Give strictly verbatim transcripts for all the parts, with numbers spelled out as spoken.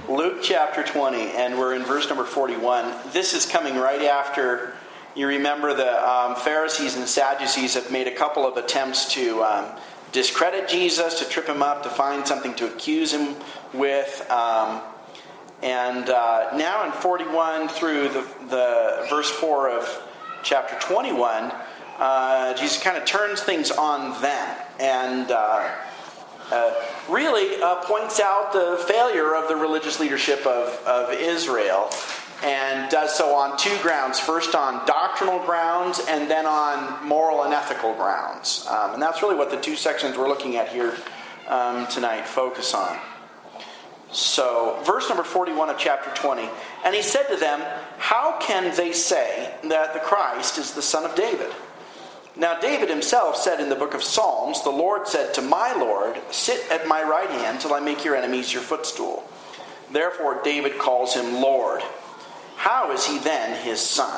Luke chapter twenty, and we're in verse number forty-one. This is coming right after, you remember, the um, Pharisees and Sadducees have made a couple of attempts to um, discredit Jesus, to trip him up, to find something to accuse him with. Um, and uh, now in forty-one through the, the verse four of chapter twenty-one, uh, Jesus kind of turns things on them. And... Uh, Uh, really uh, points out the failure of the religious leadership of, of Israel, and does so on two grounds. First on doctrinal grounds, and then on moral and ethical grounds. Um, and that's really what the two sections we're looking at here um, tonight focus on. So, verse number forty-one of chapter twenty. And he said to them, "How can they say that the Christ is the son of David? Now David himself said in the book of Psalms, 'The Lord said to my Lord, sit at my right hand till I make your enemies your footstool.' Therefore David calls him Lord. How is he then his son?"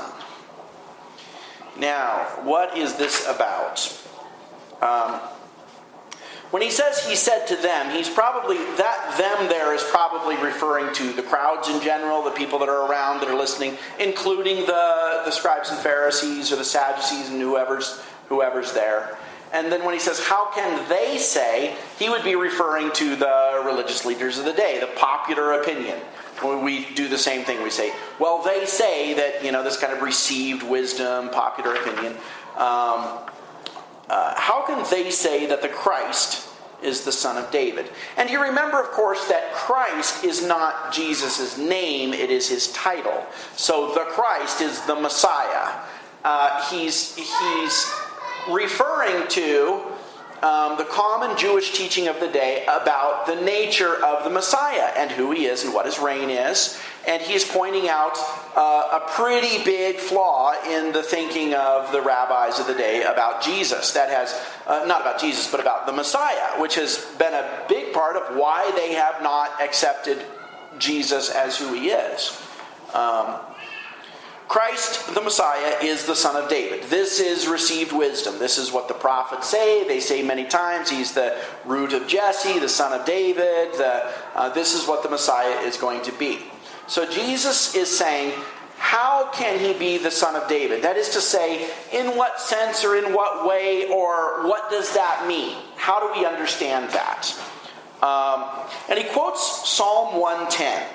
Now, what is this about? Um, when he says he said to them, he's probably, that them there is probably referring to the crowds in general, the people that are around that are listening, including the, the scribes and Pharisees or the Sadducees and whoever's, whoever's there. And then when he says, how can they say, he would be referring to the religious leaders of the day, the popular opinion. When we do the same thing, we say, well, they say that, you know, this kind of received wisdom, popular opinion. Um, uh, how can they say that the Christ is the son of David? And you remember, of course, that Christ is not Jesus' name, it is his title. So the Christ is the Messiah. Uh, he's, he's referring to um, the common Jewish teaching of the day about the nature of the Messiah and who he is and what his reign is. And he's pointing out uh, a pretty big flaw in the thinking of the rabbis of the day about Jesus. That has, uh, not about Jesus, but about the Messiah, which has been a big part of why they have not accepted Jesus as who he is. Um, Christ, the Messiah, is the son of David. This is received wisdom. This is what the prophets say. They say many times he's the root of Jesse, the son of David. The, uh, this is what the Messiah is going to be. So Jesus is saying, how can he be the son of David? That is to say, in what sense or in what way, or what does that mean? How do we understand that? Um, and he quotes Psalm one ten.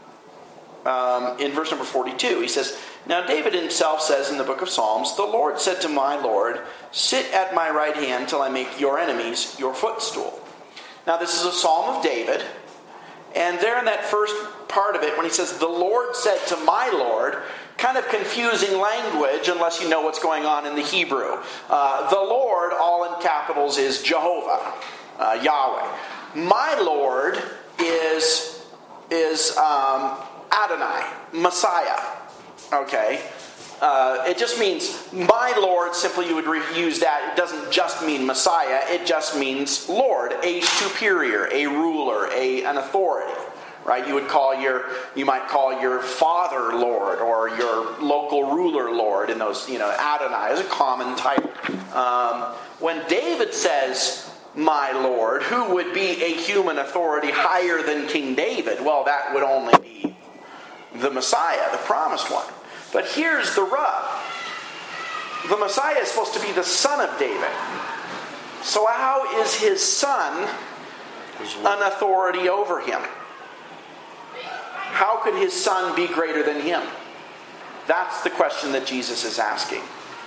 Um, in verse number forty-two, he says, "Now David himself says in the book of Psalms, 'The Lord said to my Lord, sit at my right hand till I make your enemies your footstool.'" Now this is a psalm of David, and there in that first part of it, when he says, "The Lord said to my Lord," kind of confusing language unless you know what's going on in the Hebrew. Uh, the Lord, all in capitals, is Jehovah, uh, Yahweh. My Lord is is um, Adonai, Messiah. Okay, uh, it just means my Lord. Simply, you would re- use that. It doesn't just mean Messiah. It just means Lord, a superior, a ruler, a an authority. Right? You would call your, you might call your father Lord, or your local ruler Lord. In those, you know, Adonai is a common title. Um, when David says, "My Lord," who would be a human authority higher than King David? Well, that would only be the Messiah, the promised one. But here's the rub. The Messiah is supposed to be the son of David. So how is his son an authority over him? How could his son be greater than him? That's the question that Jesus is asking.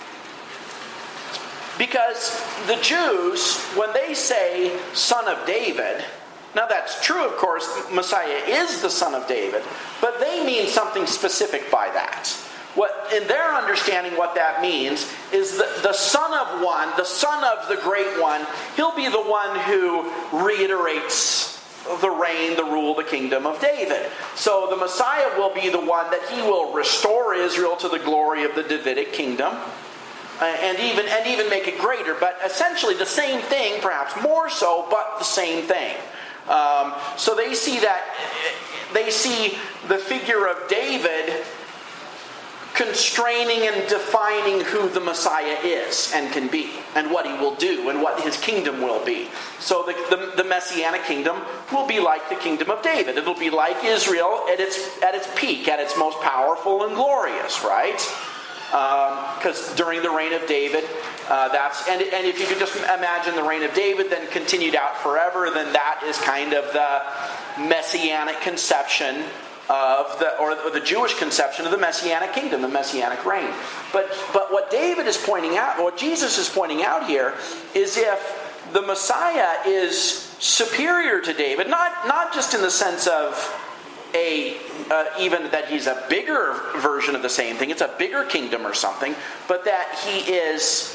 Because the Jews, when they say son of David, now that's true, of course, Messiah is the son of David, but they mean something specific by that. What, in their understanding, what that means is the, the son of one, the son of the great one, he'll be the one who reiterates the reign, the rule, the kingdom of David. So the Messiah will be the one that he will restore Israel to the glory of the Davidic kingdom. And even and even make it greater, but essentially the same thing, perhaps more so, but the same thing. Um, so they see that they see the figure of David constraining and defining who the Messiah is and can be, and what he will do, and what his kingdom will be. So the, the, the Messianic kingdom will be like the kingdom of David. It'll be like Israel at its at its peak, at its most powerful and glorious, right? Because um, during the reign of David, uh, that's and and if you could just imagine the reign of David, then continued out forever, then that is kind of the Messianic conception of the, or the Jewish conception of the Messianic kingdom, the Messianic reign. But but what David is pointing out, what Jesus is pointing out here, is if the Messiah is superior to David, not not just in the sense of a uh, even that he's a bigger version of the same thing, it's a bigger kingdom or something, but that he is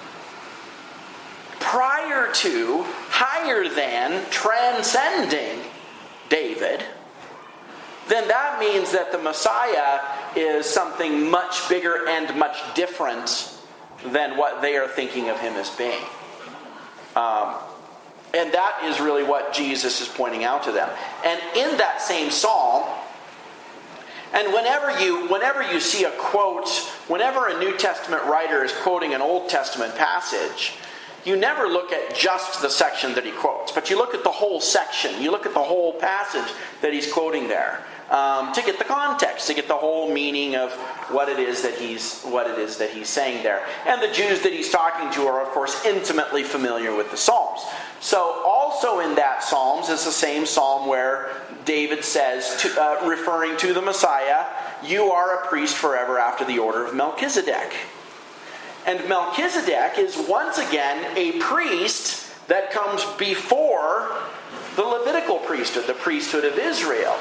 prior to, higher than, transcending David, then that means that the Messiah is something much bigger and much different than what they are thinking of him as being. Um, and that is really what Jesus is pointing out to them. And in that same psalm, and whenever you whenever you see a quote, whenever a New Testament writer is quoting an Old Testament passage, you never look at just the section that he quotes, but you look at the whole section. You look at the whole passage that he's quoting there. Um, to get the context, to get the whole meaning of what it is that he's what it is that he's saying there. And the Jews that he's talking to are, of course, intimately familiar with the Psalms. So also in that Psalms is the same psalm where David says, to, uh, referring to the Messiah, "You are a priest forever after the order of Melchizedek." And Melchizedek is once again a priest that comes before the Levitical priesthood, the priesthood of Israel.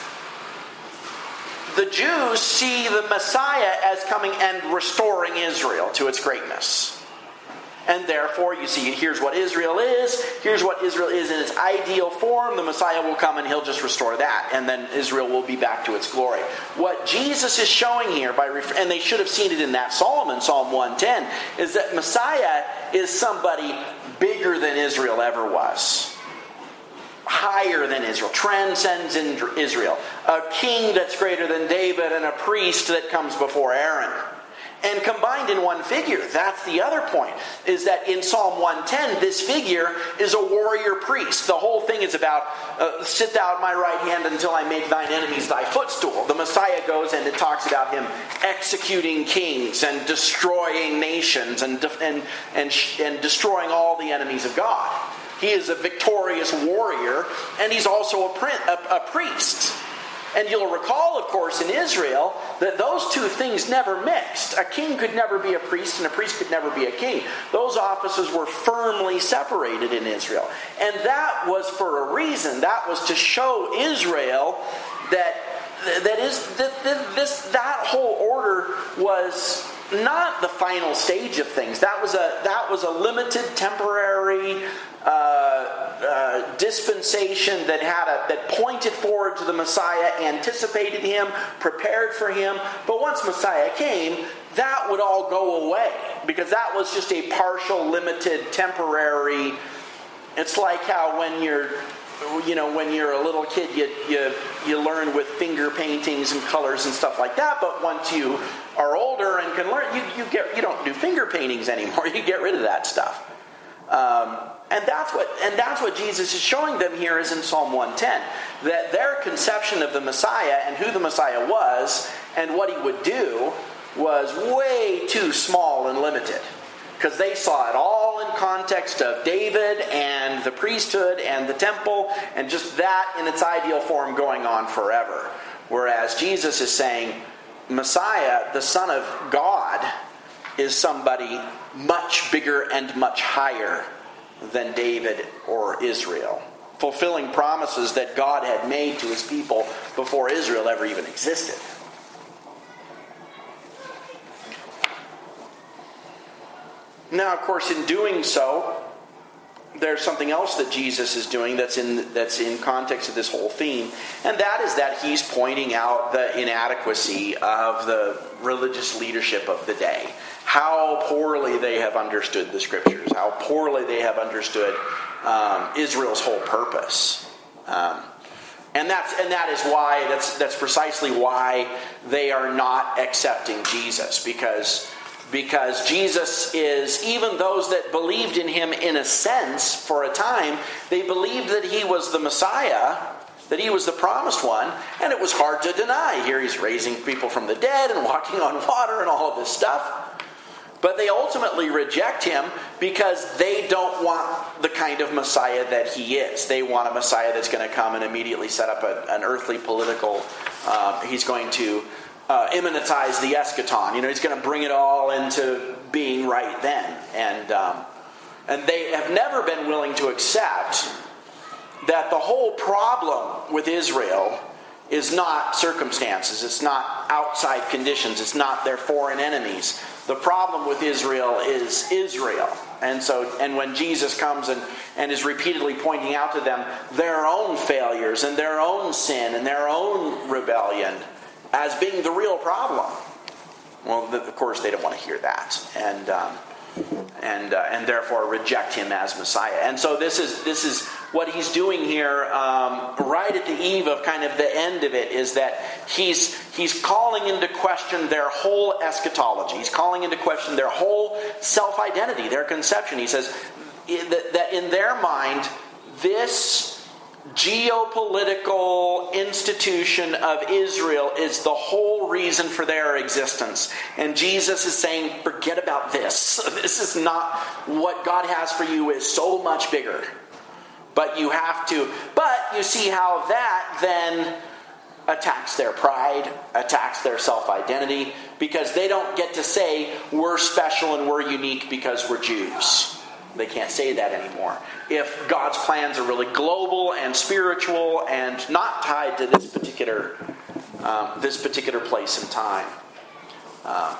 The Jews see the Messiah as coming and restoring Israel to its greatness. And therefore, you see, here's what Israel is. Here's what Israel is in its ideal form. The Messiah will come and he'll just restore that. And then Israel will be back to its glory. What Jesus is showing here, by ref- and they should have seen it in that psalm, in Psalm one ten, is that Messiah is somebody bigger than Israel ever was. Higher than Israel, transcends Israel. A king that's greater than David and a priest that comes before Aaron. And combined in one figure, that's the other point, is that in Psalm one ten, this figure is a warrior priest. The whole thing is about, uh, sit thou at my right hand until I make thine enemies thy footstool. The Messiah goes and it talks about him executing kings and destroying nations and, and, and, and destroying all the enemies of God. He is a victorious warrior, and he's also a, print, a, a priest. And you'll recall, of course, in Israel, that those two things never mixed. A king could never be a priest, and a priest could never be a king. Those offices were firmly separated in Israel. And that was for a reason. That was to show Israel that that is that this that whole order was not the final stage of things. That was a that was a limited, temporary uh, uh, dispensation that had a that pointed forward to the Messiah, anticipated him, prepared for him. But once Messiah came, that would all go away because that was just a partial, limited, temporary. It's like how when you're You know, when you're a little kid, you, you you learn with finger paintings and colors and stuff like that. But once you are older and can learn, you you get you don't do finger paintings anymore. You get rid of that stuff. Um, and that's what and that's what Jesus is showing them here is in Psalm one ten, that their conception of the Messiah and who the Messiah was and what he would do was way too small and limited. Because they saw it all in context of David and the priesthood and the temple and just that in its ideal form going on forever. Whereas Jesus is saying Messiah, the Son of God, is somebody much bigger and much higher than David or Israel. Fulfilling promises that God had made to his people before Israel ever even existed. Now, of course, in doing so, there's something else that Jesus is doing that's in that's in context of this whole theme, and that is that he's pointing out the inadequacy of the religious leadership of the day. How poorly they have understood the Scriptures, how poorly they have understood um, Israel's whole purpose. Um, And that's and that is why that's that's precisely why they are not accepting Jesus, because because Jesus is, even those that believed in him in a sense for a time, they believed that he was the Messiah, that he was the promised one, and it was hard to deny. Here he's raising people from the dead and walking on water and all of this stuff. But they ultimately reject him because they don't want the kind of Messiah that he is. They want a Messiah that's going to come and immediately set up a, an earthly political... Uh, he's going to uh, immanentize the eschaton. You know, he's going to bring it all into being right then. And, um, and they have never been willing to accept that the whole problem with Israel is not circumstances. It's not outside conditions. It's not their foreign enemies. The problem with Israel is Israel. And so, and when Jesus comes and, and is repeatedly pointing out to them their own failures and their own sin and their own rebellion as being the real problem, well, of course, they don't want to hear that. And um, and uh, and therefore reject him as Messiah. And so this is this is what he's doing here, um, right at the eve of kind of the end of it, is that he's he's calling into question their whole eschatology. He's calling into question their whole self-identity, their conception. He says that, that in their mind, this geopolitical institution of Israel is the whole reason for their existence. And Jesus is saying, forget about this. This is not what God has for you, is so much bigger. But you have to, but you see how that then attacks their pride, attacks their self-identity, because they don't get to say, we're special and we're unique because we're Jews. They can't say that anymore. If God's plans are really global and spiritual and not tied to this particular um, this particular place and time. Um,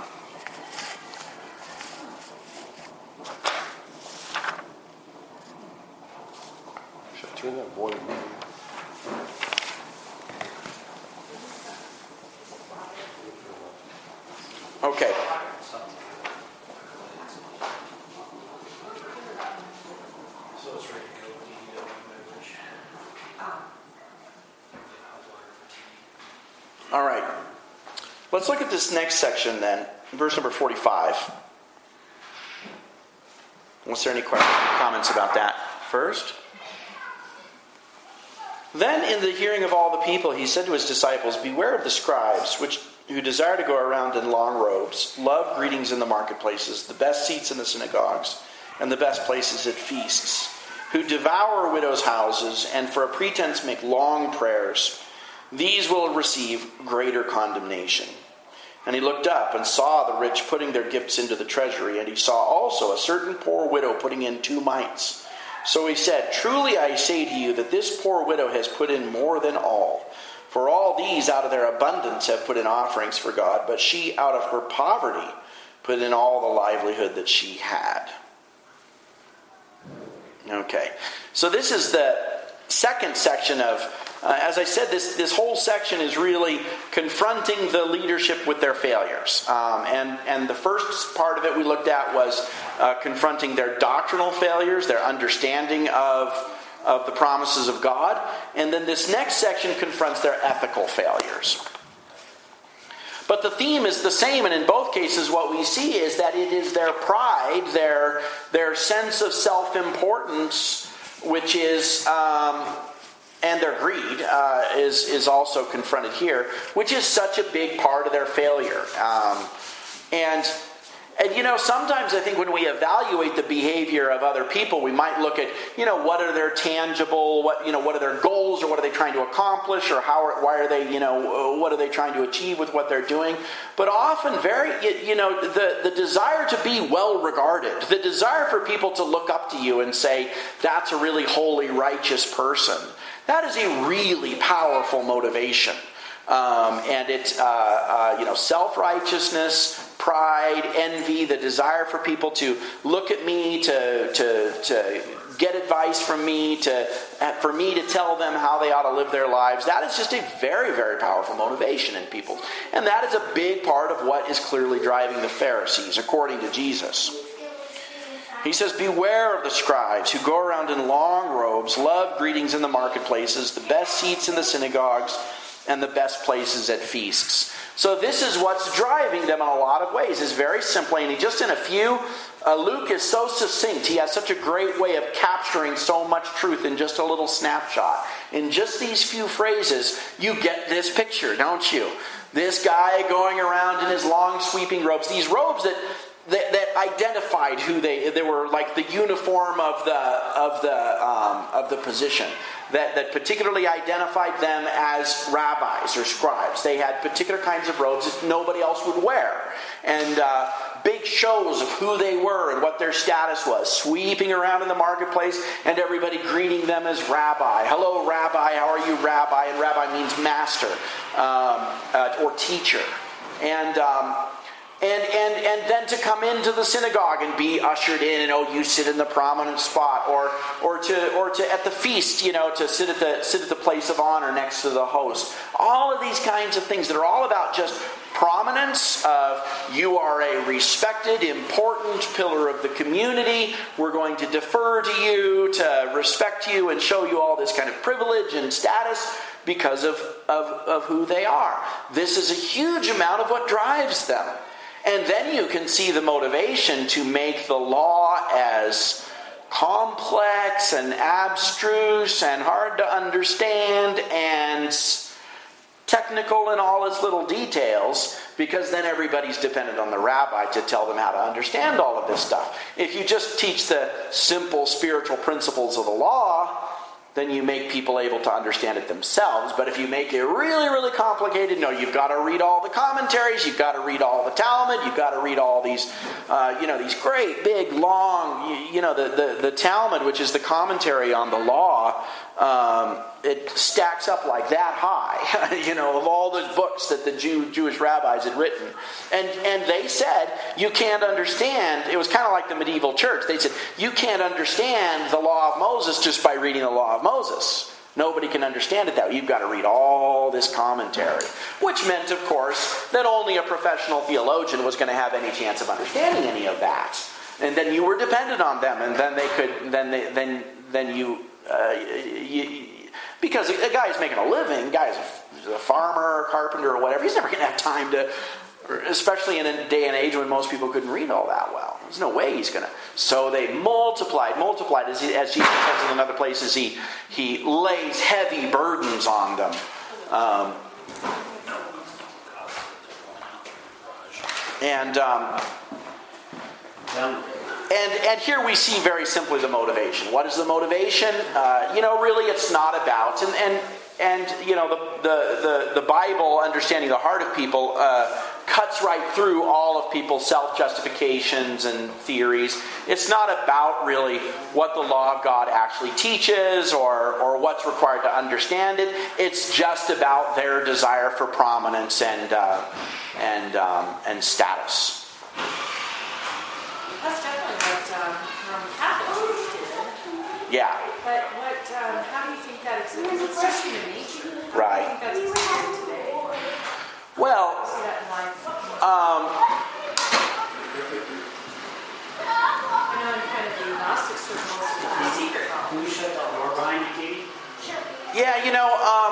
Should I turn that volume on? Okay. All right. Let's look at this next section then, verse number forty-five. Was there any questions or comments about that first? Then in the hearing of all the people, he said to his disciples, beware of the scribes, which who desire to go around in long robes, love greetings in the marketplaces, the best seats in the synagogues, and the best places at feasts, who devour widows' houses, and for a pretense make long prayers. These will receive greater condemnation. And he looked up and saw the rich putting their gifts into the treasury, and he saw also a certain poor widow putting in two mites. So he said, truly I say to you that this poor widow has put in more than all. For all these out of their abundance have put in offerings for God, but she out of her poverty put in all the livelihood that she had. Okay, so this is the second section of, uh, as I said, this, this whole section is really confronting the leadership with their failures. Um, and, and the first part of it we looked at was uh, confronting their doctrinal failures, their understanding of, of the promises of God. And then this next section confronts their ethical failures. But the theme is the same, and in both cases what we see is that it is their pride, their, their sense of self-importance, which is, um, and their greed, uh, is, is also confronted here, which is such a big part of their failure. Um, and, and, you know, sometimes I think when we evaluate the behavior of other people, we might look at, you know, what are their tangible, what, you know, what are their goals, or what are they trying to accomplish, or how, are, why are they, you know, what are they trying to achieve with what they're doing? But often, very, you know, the, the desire to be well regarded, the desire for people to look up to you and say, that's a really holy, righteous person, that is a really powerful motivation. Um, and it's, uh, uh, you know, self-righteousness, pride, envy, the desire for people to look at me, to to to get advice from me, to for me to tell them how they ought to live their lives. That is just a very, very powerful motivation in people. And that is a big part of what is clearly driving the Pharisees, according to Jesus. He says, beware of the scribes who go around in long robes, love greetings in the marketplaces, the best seats in the synagogues, and the best places at feasts. So this is what's driving them in a lot of ways. It's very simply, and he just in a few, uh, Luke is so succinct. He has such a great way of capturing so much truth in just a little snapshot. In just these few phrases, you get this picture, don't you? This guy going around in his long sweeping robes. These robes that that, that identified who they they were, like the uniform of the of the um, of the position. That, that particularly identified them as rabbis or scribes. They had particular kinds of robes that nobody else would wear. And uh, big shows of who they were and what their status was. Sweeping around in the marketplace and everybody greeting them as rabbi. Hello, rabbi. How are you, rabbi? And rabbi means master um, uh, or teacher. And... Um, And, and and then to come into the synagogue and be ushered in, and oh, you sit in the prominent spot, or or to or to at the feast, you know, to sit at the sit at the place of honor next to the host. All of these kinds of things that are all about just prominence of you are a respected, important pillar of the community. We're going to defer to you, to respect you, and show you all this kind of privilege and status because of of, of who they are. This is a huge amount of what drives them. And then you can see the motivation to make the law as complex and abstruse and hard to understand and technical in all its little details, because then everybody's dependent on the rabbi to tell them how to understand all of this stuff. If you just teach the simple spiritual principles of the law, then you make people able to understand it themselves. But if you make it really, really complicated, no, you've got to read all the commentaries, you've got to read all the Talmud, you've got to read all these, uh, you know, these great, big, long, you, you know, the, the, the Talmud, which is the commentary on the law, um, it stacks up like that high, you know, of all those books that the Jew, Jewish rabbis had written. And and they said, you can't understand, it was kind of like the medieval church. They said, you can't understand the law of Moses just by reading the law of Moses. Nobody can understand it that way. You've got to read all this commentary. Which meant, of course, that only a professional theologian was going to have any chance of understanding any of that. And then you were dependent on them, and then they could, then they, then then you, uh, you because a guy who's making a living, a guy who's a farmer, a carpenter, or whatever, he's never going to have time to, especially in a day and age when most people couldn't read all that well. There's no way he's going to. So they multiplied, multiplied, as, he, as Jesus says in other places, he, he lays heavy burdens on them. Um, and... Um, And and here we see very simply the motivation. What is the motivation? Uh, you know, really, it's not about and and and you know the the the, the Bible, understanding the heart of people, uh, cuts right through all of people's self-justifications and theories. It's not about really what the law of God actually teaches or or what's required to understand it. It's just about their desire for prominence and uh, and um, and status. That's definitely what um, Roman Catholics did. Yeah. But what? Um, how do you think that exists? Because it's just human nature. How Right. do you think that's existing today? Well, I see that in life. um, I know in kind of the Gnostic circles, it's a secret Can knowledge. you shut that door behind you, Katie? yeah, you know, um,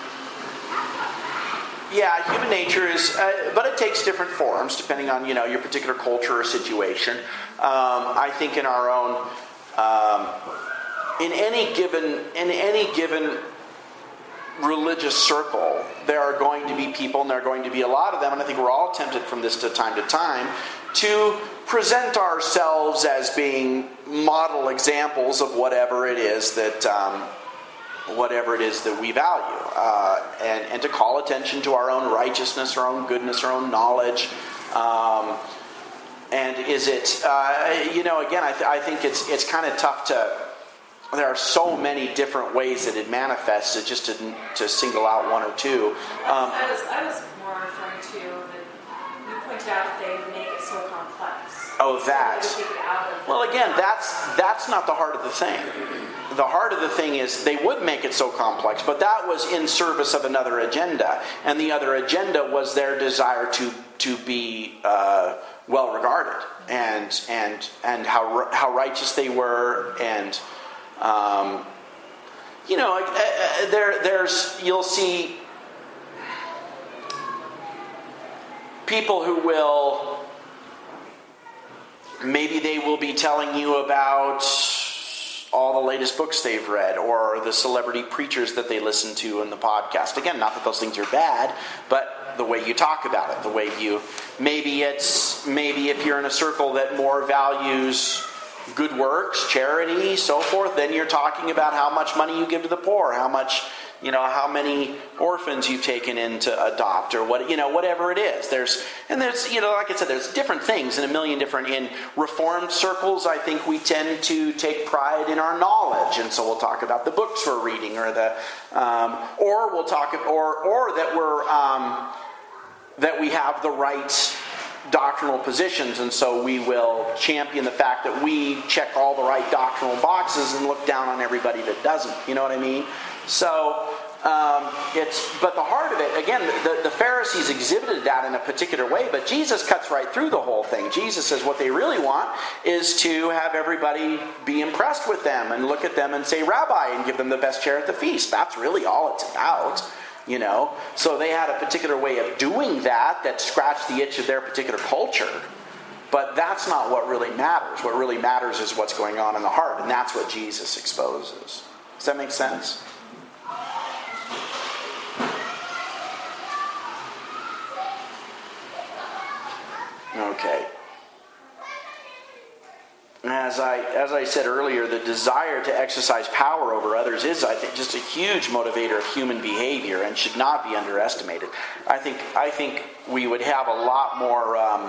yeah, human nature is, uh, but it takes different forms depending on, you know, your particular culture or situation. Um, I think in our own, um, in any given, in any given religious circle, there are going to be people, and there are going to be a lot of them, and I think we're all tempted from this to time to time, to present ourselves as being model examples of whatever it is that, um, whatever it is that we value, uh, and, and to call attention to our own righteousness, our own goodness, our own knowledge. Um, and is it, uh, you know, again, I, th- I think it's it's kind of tough to, there are so many different ways that it manifests, it just to, to single out one or two. Um, I was I was more referring to the you pointed out that they would make it so complex. Oh, So that. they would take it out of the- Well, again, that's that's not the heart of the thing. The heart of the thing is they would make it so complex, but that was in service of another agenda, and the other agenda was their desire to to be uh, well regarded, and and and how how righteous they were, and um, you know, uh, there there's you'll see people who will. Maybe they will be telling you about all the latest books they've read or the celebrity preachers that they listen to in the podcast. Again, not that those things are bad, but the way you talk about it, the way you... Maybe it's... Maybe if you're in a circle that more values good works, charity, so forth, then you're talking about how much money you give to the poor, how much... You know, how many orphans you've taken in to adopt, or what, you know, whatever it is. There's, and there's, you know, like I said, there's different things in a million different, in Reformed circles, I think we tend to take pride in our knowledge. And so we'll talk about the books we're reading, or the, um, or we'll talk, or, or that we're, um, that we have the right doctrinal positions, and so we will champion the fact that we check all the right doctrinal boxes and look down on everybody that doesn't. You know what I mean? So um, it's, but the heart of it, again, the, the Pharisees exhibited that in a particular way, but Jesus cuts right through the whole thing. Jesus says what they really want is to have everybody be impressed with them and look at them and say, Rabbi, and give them the best chair at the feast. That's really all it's about. You know, so they had a particular way of doing that that scratched the itch of their particular culture. But that's not what really matters. What really matters is what's going on in the heart, and that's what Jesus exposes. Does that make sense? Okay. As I as I said earlier, the desire to exercise power over others is, I think, just a huge motivator of human behavior and should not be underestimated. I think I think we would have a lot more um,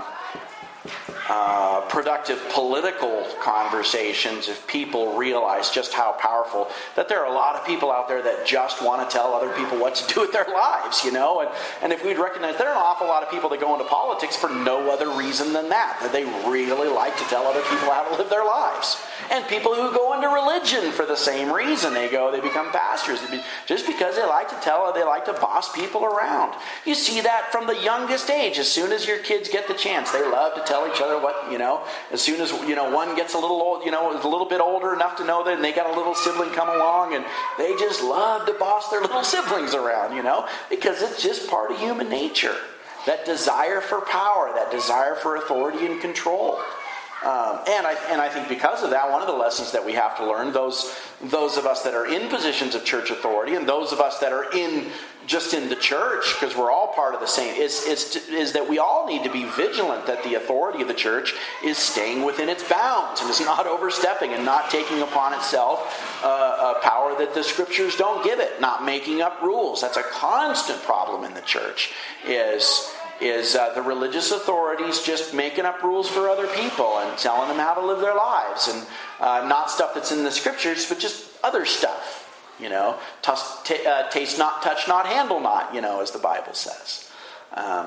uh, productive political conversations if people realize just how powerful, that there are a lot of people out there that just want to tell other people what to do with their lives, you know, and, and if we'd recognize there are an awful lot of people that go into politics for no other reason than that, that they really like to tell other people how to live their lives. And people who go into religion for the same reason. They go, they become pastors just because they like to tell, they like to boss people around. You see that from the youngest age. As soon as your kids get the chance, they love to tell each other what, you know, as soon as, you know, one gets a little old, you know, is a little bit older enough to know that, and they got a little sibling come along, and they just love to boss their little siblings around, you know, because it's just part of human nature. That desire for power, that desire for authority and control. Um, and I and I think because of that, one of the lessons that we have to learn, those those of us that are in positions of church authority, and those of us that are in just in the church, because we're all part of the same, is is is that we all need to be vigilant that the authority of the church is staying within its bounds and is not overstepping and not taking upon itself uh, a power that the scriptures don't give it, not making up rules. That's a constant problem in the church. Is is uh, the religious authorities just making up rules for other people and telling them how to live their lives, and uh, not stuff that's in the scriptures, but just other stuff, you know, Tus- t- uh, taste not, touch not, handle not, you know, as the Bible says. Um,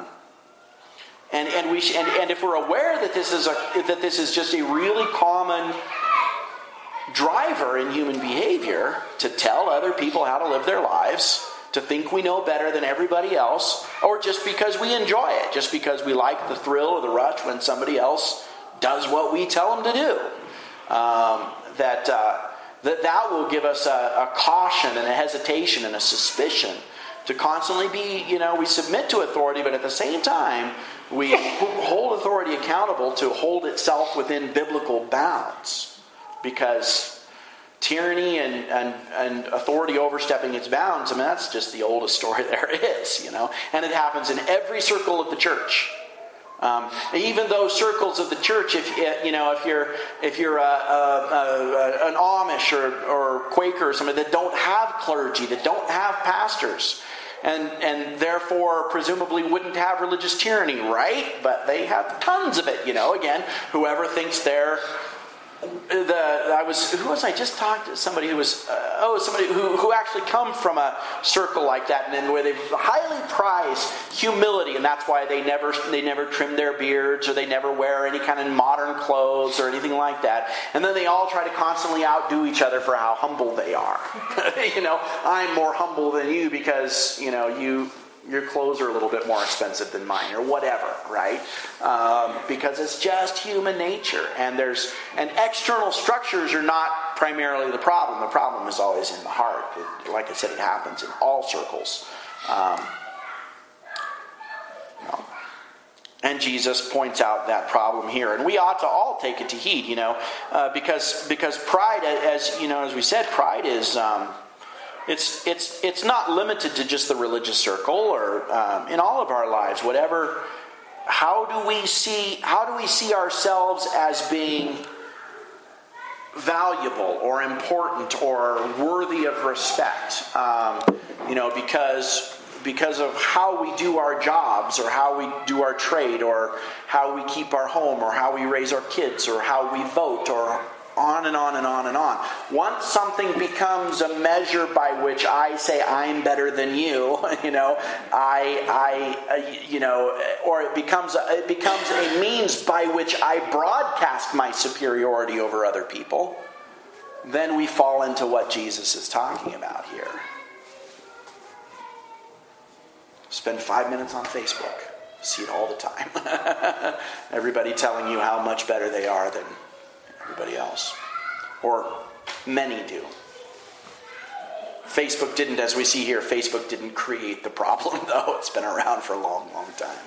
and and we sh- and, and if we're aware that this is a that this is just a really common driver in human behavior to tell other people how to live their lives, to think we know better than everybody else, or just because we enjoy it, just because we like the thrill or the rush when somebody else does what we tell them to do. Um, that, uh, that that will give us a, a caution and a hesitation and a suspicion to constantly be, you know, we submit to authority, but at the same time, we hold authority accountable to hold itself within biblical bounds. Because tyranny and, and, and authority overstepping its bounds, I mean, that's just the oldest story there is, you know. And it happens in every circle of the church. Um, even those circles of the church, if you know, if you're if you're a, a, a, an Amish or, or Quaker or somebody that don't have clergy, that don't have pastors, and and therefore presumably wouldn't have religious tyranny, right? But they have tons of it, you know. Again, whoever thinks they're The I was who was I just talked to somebody who was uh, oh somebody who who actually come from a circle like that, and then where they've highly prize humility, and that's why they never they never trim their beards, or they never wear any kind of modern clothes or anything like that. And then they all try to constantly outdo each other for how humble they are. You know, I'm more humble than you because, you know, you your clothes are a little bit more expensive than mine, or whatever, right? Um, because it's just human nature, and there's and external structures are not primarily the problem. The problem is always in the heart. It, like I said, it happens in all circles. Um, you know. And Jesus points out that problem here, and we ought to all take it to heed, you know, uh, because because pride, as you know, as we said, pride is. Um, It's it's it's not limited to just the religious circle, or um, in all of our lives. Whatever, how do we see how do we see ourselves as being valuable or important or worthy of respect? Um, you know, because because of how we do our jobs, or how we do our trade, or how we keep our home, or how we raise our kids, or how we vote, or on and on and on and on. Once something becomes a measure by which I say I'm better than you, you know, I, I, you know, or it becomes a, it becomes a means by which I broadcast my superiority over other people, then we fall into what Jesus is talking about here. Spend five minutes on Facebook. See it all the time. Everybody telling you how much better they are than everybody else. Or many do. Facebook didn't, as we see here, Facebook didn't create the problem, though. It's been around for a long, long time.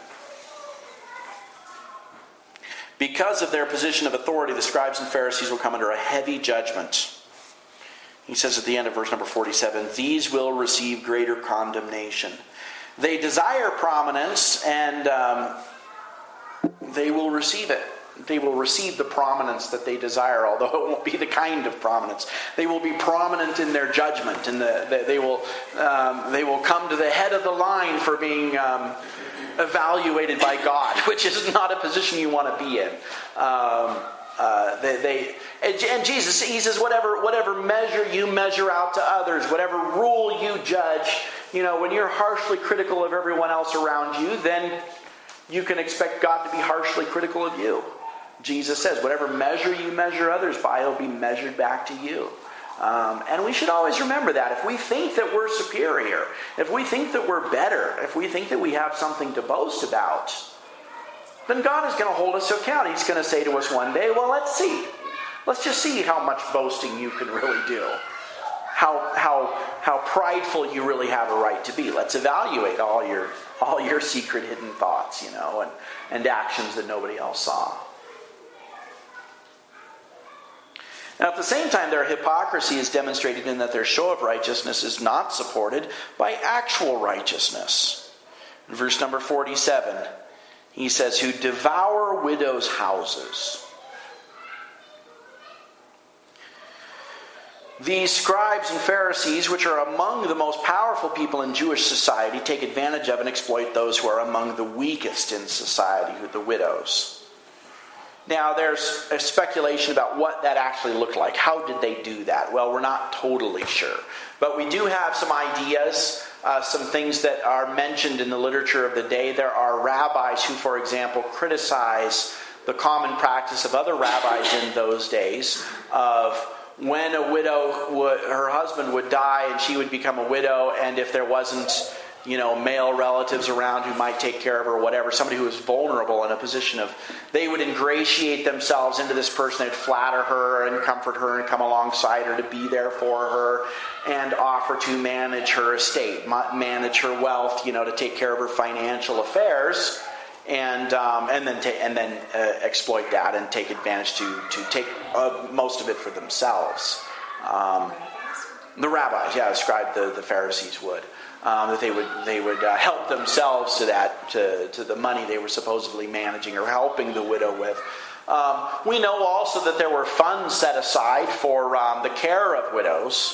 Because of their position of authority, the scribes and Pharisees will come under a heavy judgment. He says at the end of verse number forty-seven, these will receive greater condemnation. They desire prominence, and um, they will receive it. They will receive the prominence that they desire, although it won't be the kind of prominence. They will be prominent in their judgment, and the, the, they will um, they will come to the head of the line for being um, evaluated by God, which is not a position you want to be in. Um, uh, they, they and, and Jesus, he says, whatever whatever measure you measure out to others, whatever rule you judge, you know, when you're harshly critical of everyone else around you, then you can expect God to be harshly critical of you. Jesus says, whatever measure you measure others by, it'll be measured back to you. Um, and we should always remember that. If we think that we're superior, if we think that we're better, if we think that we have something to boast about, then God is going to hold us to account. He's going to say to us one day, well, let's see. Let's just see how much boasting you can really do. How how how prideful you really have a right to be. Let's evaluate all your all your secret hidden thoughts, you know, and, and actions that nobody else saw. Now, at the same time, their hypocrisy is demonstrated in that their show of righteousness is not supported by actual righteousness. In verse number forty-seven, he says, who devour widows' houses. These scribes and Pharisees, which are among the most powerful people in Jewish society, take advantage of and exploit those who are among the weakest in society, who are the widows. Now, there's a speculation about what that actually looked like. How did they do that? Well, we're not totally sure. But we do have some ideas, uh, some things that are mentioned in the literature of the day. There are rabbis who, for example, criticize the common practice of other rabbis in those days of when a widow, would, her husband would die and she would become a widow, and if there wasn't, you know, male relatives around who might take care of her or whatever, somebody who was vulnerable in a position of, they would ingratiate themselves into this person. They'd flatter her and comfort her and come alongside her to be there for her and offer to manage her estate, manage her wealth, you know, to take care of her financial affairs. And um, and then ta- and then uh, exploit that and take advantage to to take uh, most of it for themselves. Um, the rabbis, yeah, described the, the Pharisees would um, that they would they would uh, help themselves to that to to the money they were supposedly managing or helping the widow with. Um, we know also that there were funds set aside for um, the care of widows.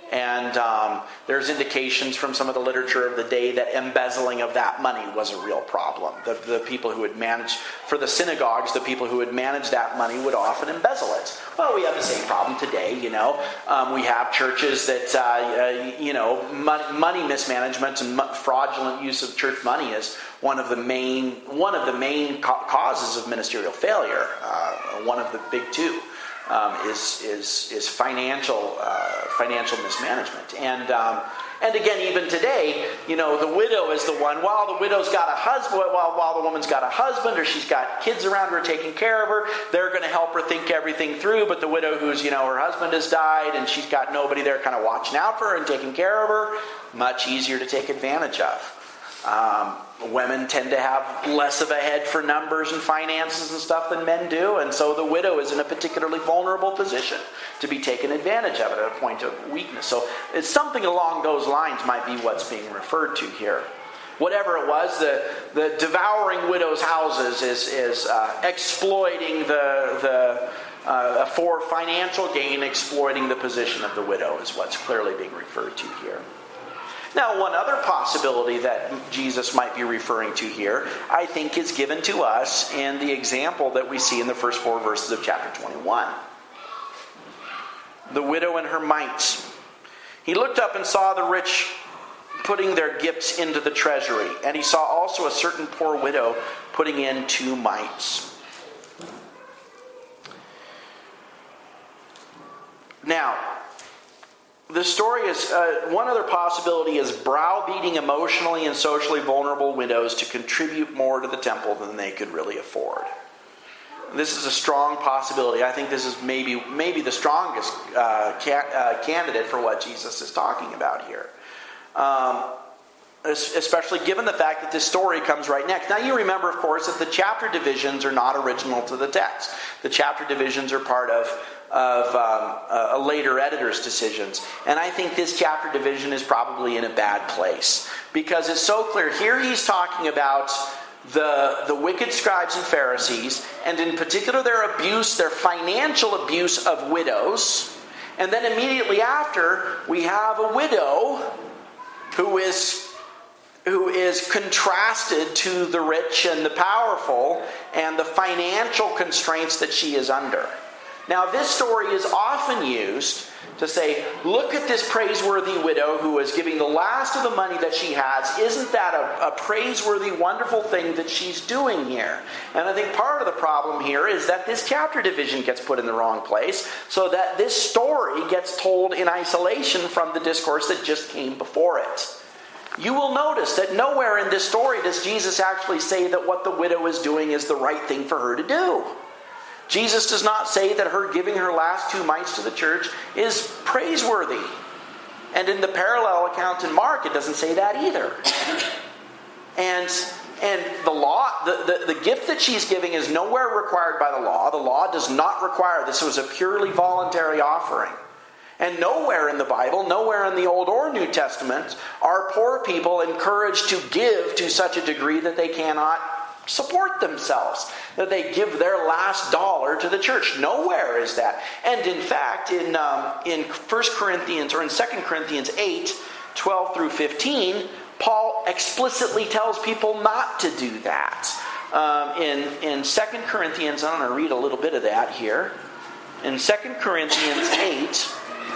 And um, there's indications from some of the literature of the day that embezzling of that money was a real problem. The, the people who would manage, for the synagogues, the people who would manage that money would often embezzle it. Well, we have the same problem today, you know. Um, we have churches that, uh, uh, you know, money, money mismanagement and fraudulent use of church money is one of the main, one of the main ca- causes of ministerial failure. Uh, one of the big two. Um, is is is financial uh, financial mismanagement, and um, and again, even today, you know, the widow is the one. While the widow's got a husband, while while the woman's got a husband, or she's got kids around her taking care of her, they're going to help her think everything through. But the widow, who's you know her husband has died, and she's got nobody there, kind of watching out for her and taking care of her, much easier to take advantage of. Um, women tend to have less of a head for numbers and finances and stuff than men do, and so the widow is in a particularly vulnerable position to be taken advantage of at a point of weakness. So it's something along those lines might be what's being referred to here. Whatever it was, the, the devouring widows' houses is, is uh, exploiting the, the uh, for financial gain, exploiting the position of the widow is what's clearly being referred to here. Now, one other possibility that Jesus might be referring to here, I think, is given to us in the example that we see in the first four verses of chapter twenty-one. The widow and her mites. He looked up and saw the rich putting their gifts into the treasury, and he saw also a certain poor widow putting in two mites. Now, the story is, uh, one other possibility is browbeating emotionally and socially vulnerable widows to contribute more to the temple than they could really afford. This is a strong possibility. I think this is maybe maybe the strongest uh, ca- uh, candidate for what Jesus is talking about here. Um, especially given the fact that this story comes right next. Now you remember, of course, that the chapter divisions are not original to the text. The chapter divisions are part of of um, a later editor's decisions. And I think this chapter division is probably in a bad place. Because it's so clear. Here he's talking about the, the wicked scribes and Pharisees, and in particular their abuse, their financial abuse of widows. And then immediately after, we have a widow who is who is contrasted to the rich and the powerful and the financial constraints that she is under. Now, this story is often used to say, look at this praiseworthy widow who is giving the last of the money that she has. Isn't that a, a praiseworthy, wonderful thing that she's doing here? And I think part of the problem here is that this chapter division gets put in the wrong place, so that this story gets told in isolation from the discourse that just came before it. You will notice that nowhere in this story does Jesus actually say that what the widow is doing is the right thing for her to do. Jesus does not say that her giving her last two mites to the church is praiseworthy. And in the parallel account in Mark, it doesn't say that either. And and the law, the, the, the gift that she's giving is nowhere required by the law. The law does not require this. It was a purely voluntary offering. And nowhere in the Bible, nowhere in the Old or New Testament, are poor people encouraged to give to such a degree that they cannot support themselves, that they give their last dollar to the church. Nowhere is that. And in fact, in um, in First Corinthians or in Second Corinthians eight, twelve through fifteen, Paul explicitly tells people not to do that. Um, in in Second Corinthians, I'm going to read a little bit of that here. In Second Corinthians eight,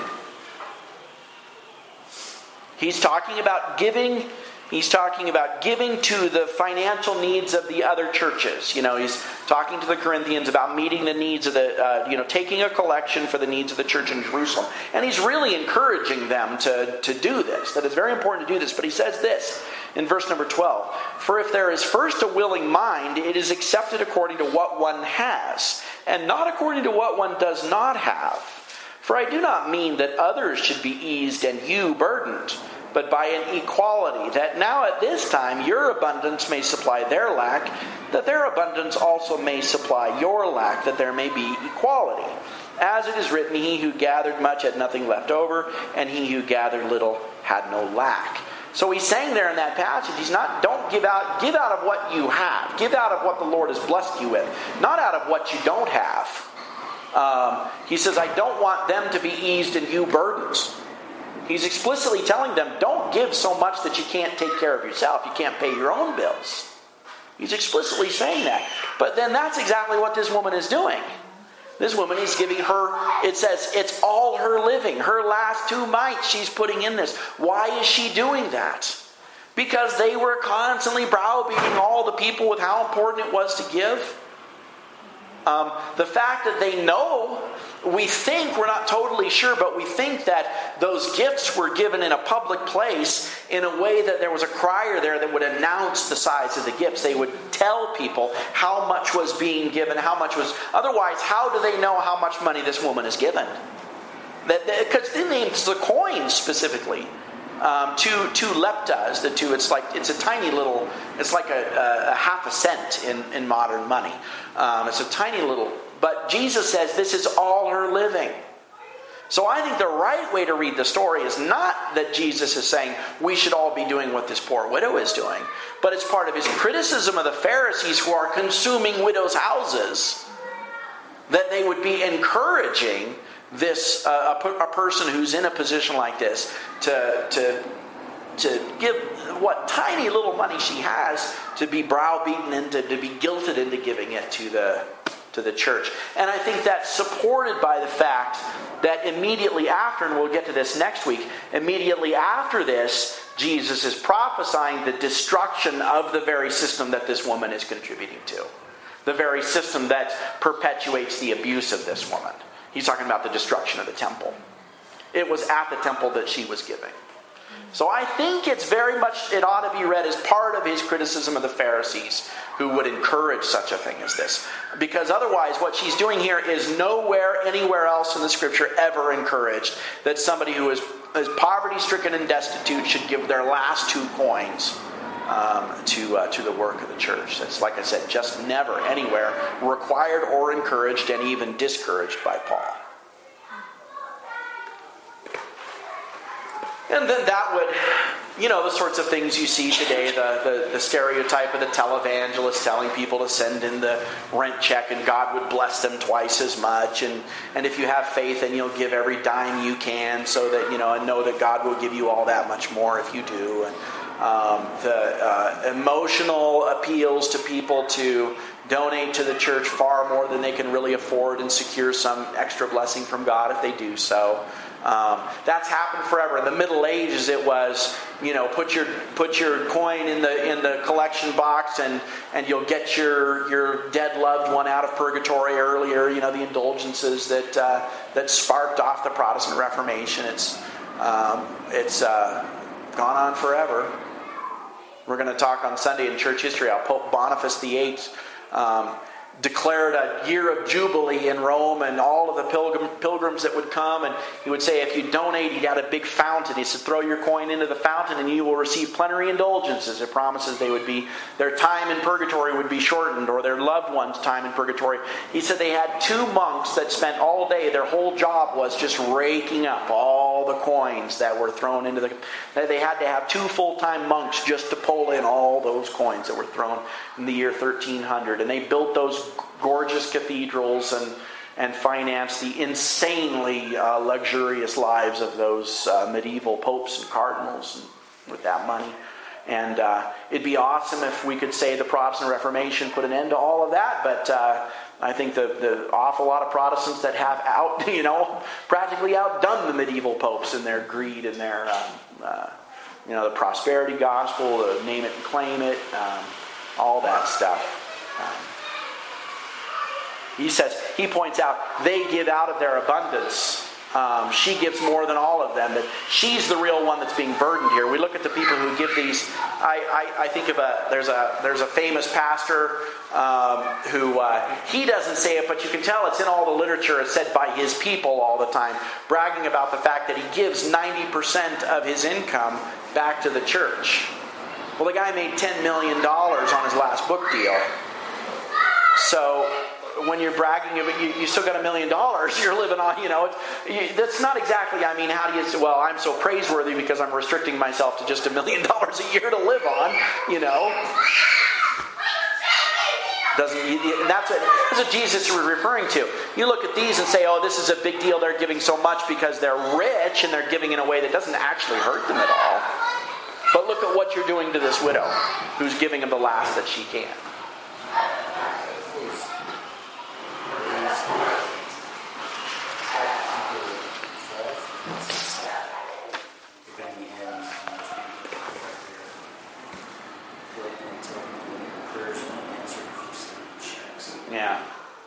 he's talking about giving. He's talking about giving to the financial needs of the other churches. You know, he's talking to the Corinthians about meeting the needs of the, uh, you know, taking a collection for the needs of the church in Jerusalem. And he's really encouraging them to, to do this, that it's very important to do this. But he says this in verse number twelve. For if there is first a willing mind, it is accepted according to what one has, and not according to what one does not have. For I do not mean that others should be eased and you burdened, but by an equality, that now at this time your abundance may supply their lack, that their abundance also may supply your lack, that there may be equality. As it is written, he who gathered much had nothing left over, and he who gathered little had no lack. So he's saying there in that passage, he's not, don't give out, give out of what you have. Give out of what the Lord has blessed you with, not out of what you don't have. Um, he says, I don't want them to be eased and you burdens. He's explicitly telling them, don't give so much that you can't take care of yourself. You can't pay your own bills. He's explicitly saying that. But then that's exactly what this woman is doing. This woman is giving her, it says, it's all her living. Her last two mites she's putting in this. Why is she doing that? Because they were constantly browbeating all the people with how important it was to give. Um, the fact that they know, we think, we're not totally sure, but we think that those gifts were given in a public place in a way that there was a crier there that would announce the size of the gifts. They would tell people how much was being given, how much was... Otherwise, how do they know how much money this woman is given? Because it names the coins specifically. Um, two two leptas, the two. It's like it's a tiny little. It's like a, a, a half a cent in, in modern money. Um, it's a tiny little. But Jesus says this is all her living. So I think the right way to read the story is not that Jesus is saying we should all be doing what this poor widow is doing, but it's part of his criticism of the Pharisees who are consuming widows' houses, that they would be encouraging this uh, a, a person who's in a position like this to to to give what tiny little money she has to be browbeaten into, to be guilted into giving it to the to the church. And I think that's supported by the fact that immediately after, and we'll get to this next week, immediately after this, Jesus is prophesying the destruction of the very system that this woman is contributing to, the very system that perpetuates the abuse of this woman. He's talking about the destruction of the temple. It was at the temple that she was giving. So I think it's very much, it ought to be read as part of his criticism of the Pharisees who would encourage such a thing as this. Because otherwise what she's doing here is nowhere, anywhere else in the scripture ever encouraged that somebody who is, is poverty-stricken and destitute should give their last two coins Um, to uh, to the work of the church. That's, like I said, just never anywhere required or encouraged, and even discouraged by Paul. And then that would, you know, the sorts of things you see today, the, the, the stereotype of the televangelist telling people to send in the rent check and God would bless them twice as much. And, and if you have faith, then you'll give every dime you can so that, you know, and know that God will give you all that much more if you do. And Um, the uh, emotional appeals to people to donate to the church far more than they can really afford and secure some extra blessing from God if they do so. Um, that's happened forever. In the Middle Ages, it was, you know, put your put your coin in the in the collection box and and you'll get your your dead loved one out of purgatory earlier. You know, the indulgences that uh, that sparked off the Protestant Reformation. It's um, it's uh, gone on forever. We're going to talk on Sunday in church history how Pope Boniface the eighth um, declared a year of jubilee in Rome and all of the pilgrim, pilgrims that would come. And he would say if you donate, he had a big fountain. He said throw your coin into the fountain and you will receive plenary indulgences. It promises they would be, their time in purgatory would be shortened, or their loved ones' time in purgatory. He said they had two monks that spent all day, their whole job was just raking up all the coins that were thrown into the... They had to have two full-time monks just to pull in all those coins that were thrown in the year thirteen hundred. And they built those gorgeous cathedrals and and financed the insanely uh, luxurious lives of those uh, medieval popes and cardinals with that money. And uh, it'd be awesome if we could say the Protestant Reformation put an end to all of that, but uh, I think the, the awful lot of Protestants that have out, you know, practically outdone the medieval popes in their greed and their, um, uh, you know, the prosperity gospel, the name it and claim it, um, all that stuff. Um, He says, he points out, they give out of their abundance. Um, she gives more than all of them. That she's the real one that's being burdened here. We look at the people who give these. I, I, I think of a there's a there's a famous pastor um, who uh, he doesn't say it, but you can tell it's in all the literature. It's said by his people all the time, bragging about the fact that he gives ninety percent of his income back to the church. Well, the guy made ten million dollars on his last book deal. So when you're bragging, you, you still got a million dollars. You're living on, you know, it's, you, that's not exactly, I mean, how do you say, well, I'm so praiseworthy because I'm restricting myself to just a million dollars a year to live on, you know. Doesn't, the, and that's what, that's what Jesus was referring to. You look at these and say, oh, this is a big deal. They're giving so much because they're rich and they're giving in a way that doesn't actually hurt them at all. But look at what you're doing to this widow who's giving him the last that she can. Yeah.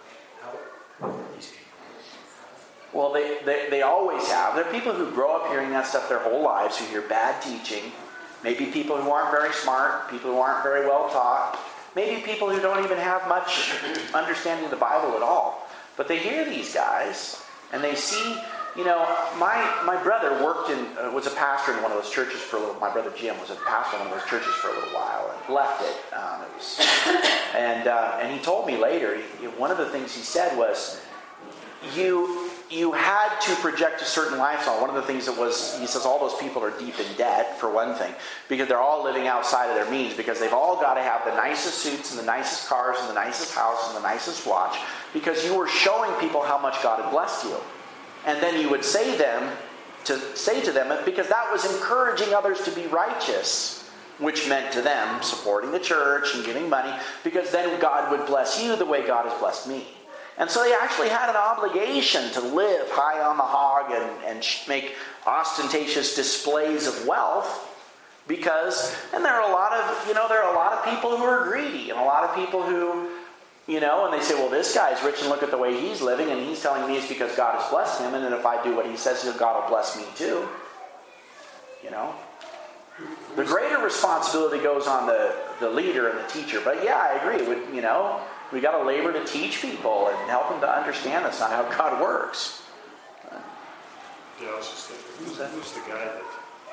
Well, they, they, they always have. There are people who grow up hearing that stuff their whole lives, who hear bad teaching. Maybe people who aren't very smart, people who aren't very well taught. Maybe people who don't even have much understanding of the Bible at all. But they hear these guys, and they see, you know, my my brother worked in, uh, was a pastor in one of those churches for a little, my brother Jim was a pastor in one of those churches for a little while, and left it. Um, it was, and, uh, and he told me later, he, one of the things he said was, you... You had to project a certain lifestyle. One of the things that was, he says, all those people are deep in debt, for one thing, because they're all living outside of their means, because they've all got to have the nicest suits and the nicest cars and the nicest house and the nicest watch, because you were showing people how much God had blessed you. And then you would say them to say to them, because that was encouraging others to be righteous, which meant to them supporting the church and giving money, because then God would bless you the way God has blessed me. And so they actually had an obligation to live high on the hog and, and make ostentatious displays of wealth, because, and there are a lot of, you know, there are a lot of people who are greedy, and a lot of people who, you know, and they say, well, this guy's rich and look at the way he's living, and he's telling me it's because God has blessed him, and then if I do what he says, God will bless me too. You know? The greater responsibility goes on the, the leader and the teacher. But yeah, I agree with, you know, we got to labor to teach people and help them to understand that's not how God works. Yeah, I was just thinking, who's, who's the guy that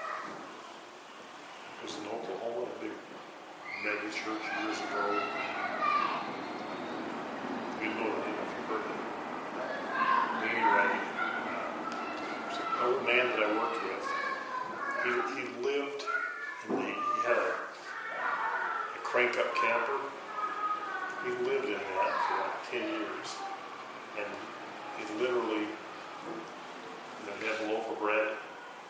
was in Oklahoma, a big mega church years ago? You know the name if you've heard of it. Anyway, there's an old man that I worked with. He, he lived in the, he had a, a crank-up camper. He lived in that for like ten years. And he literally, you know, he had a loaf of bread.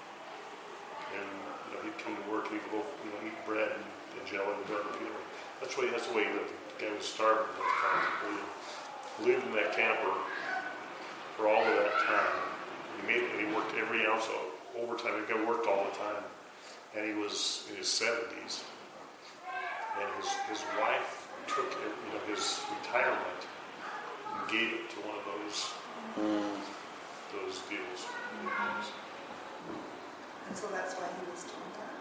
And, you know, he'd come to work, he'd go, you know, eat bread and, and jelly with other people. That's what, that's the way he lived. The guy was starving those times. He lived in that camper for all of that time. He made, and he worked every ounce of overtime. The guy worked all the time. And he was in his seventies. And his, his wife took, you know, his retirement and gave it to one of those mm. those deals. Mm-hmm. And so that's why he was doing that.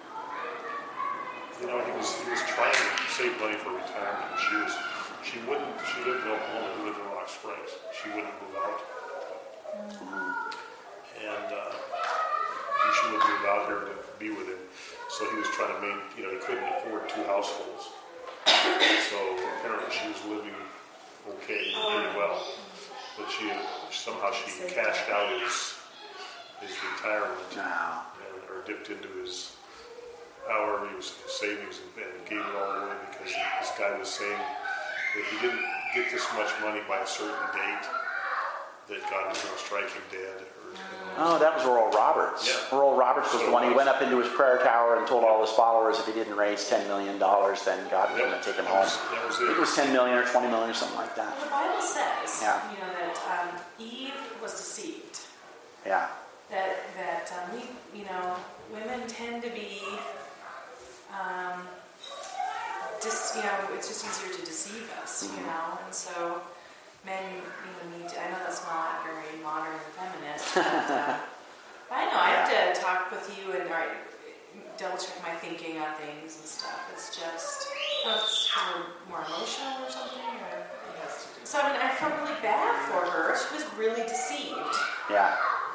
You know, he was he was trying to save money for retirement. She was she wouldn't she lived in Oklahoma, he lived in Rock Springs. She wouldn't move out. Mm. And uh, she wouldn't move out here to be with him. So he was trying to make, you know, he couldn't afford two households. So apparently she was living okay, pretty well, but she somehow she cashed out his his retirement and, or dipped into his hourly savings and, and gave it all away because this guy was saying that if he didn't get this much money by a certain date, that God was going to strike him dead. Or, you know. Oh, that was Oral Roberts. Yeah. Oral Roberts was so the one. He went up into his prayer tower and told all his followers if he didn't raise ten million dollars, then God was yep. going to take him that home. Was, that was it. It was ten million dollars or twenty million dollars or something like that. The Bible says, yeah. you know, that um, Eve was deceived. Yeah. That that um, we, you know, women tend to be, um, just you know, it's just easier to deceive us, mm-hmm. you know, and so men, you know, need to. I know that's not very modern and feminist, but uh, I know I have to talk with you and or, double check my thinking on things and stuff. It's just, I don't know if it's more emotional or something, or so. I mean, I felt really bad for her. She was really deceived. Yeah.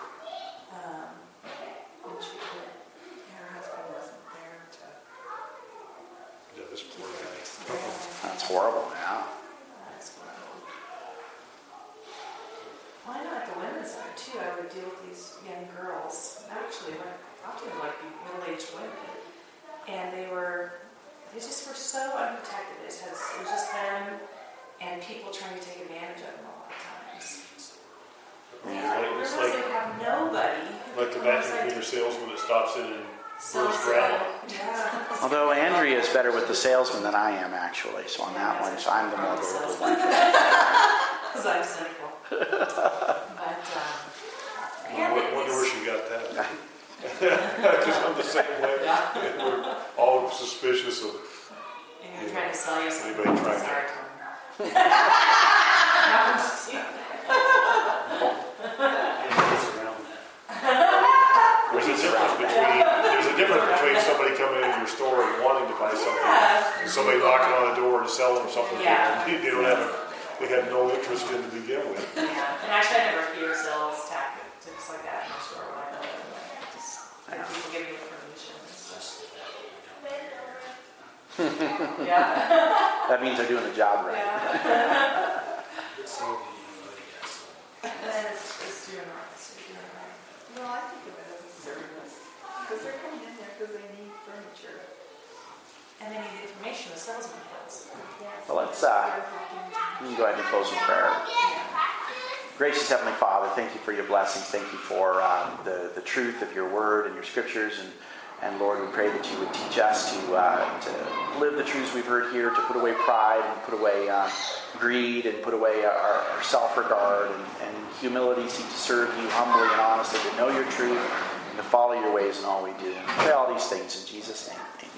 Um, and she could, her husband wasn't there to. Yeah, this poor guy. That's horrible. Yeah. That's horrible. Well, I know at the women's center too, I would deal with these young girls. Actually, like often like middle-aged women, and they were, they just were so unprotected. It was, it was just them and people Like the vacuum cleaner salesman that stops in and So, burns so, gravel. yeah. Although Andrea is better with the salesman than I am, actually. So on that one, so I'm the more vocal one. Because I'm cynical. But, um, yeah, I it- wonder it's- where she got that. Because I'm the same way. We're all suspicious of and you're trying to sell you something. Anybody trying to- Sorry, Tony. No, I'm just kidding. There's a difference between there's a difference between somebody coming into your store and wanting to buy something, Yeah. and somebody knocking on the door and selling them something Yeah. they don't have, they have no interest in to begin with. Yeah, and actually I never hear sales tactics like that in the store when I go in. Just like people give you information and stuff. Yeah. That means they're doing the job right. Yeah. And then it's, it's doing right. It's doing right. No, I think of it as a service. Because they're coming in there because they need furniture. And they need the information the salesman has. Well, let's uh, we can go ahead and close in prayer. Gracious Heavenly Father, thank you for your blessings. Thank you for uh, the, the truth of your word and your scriptures. And, and Lord, we pray that you would teach us to, uh, to live the truths we've heard here, to put away pride and put away uh, greed and put away our, our self-regard and, and humility, seek to serve you humbly and honestly, to know your truth and to follow your ways in all we do. And we pray all these things in Jesus' name. Amen.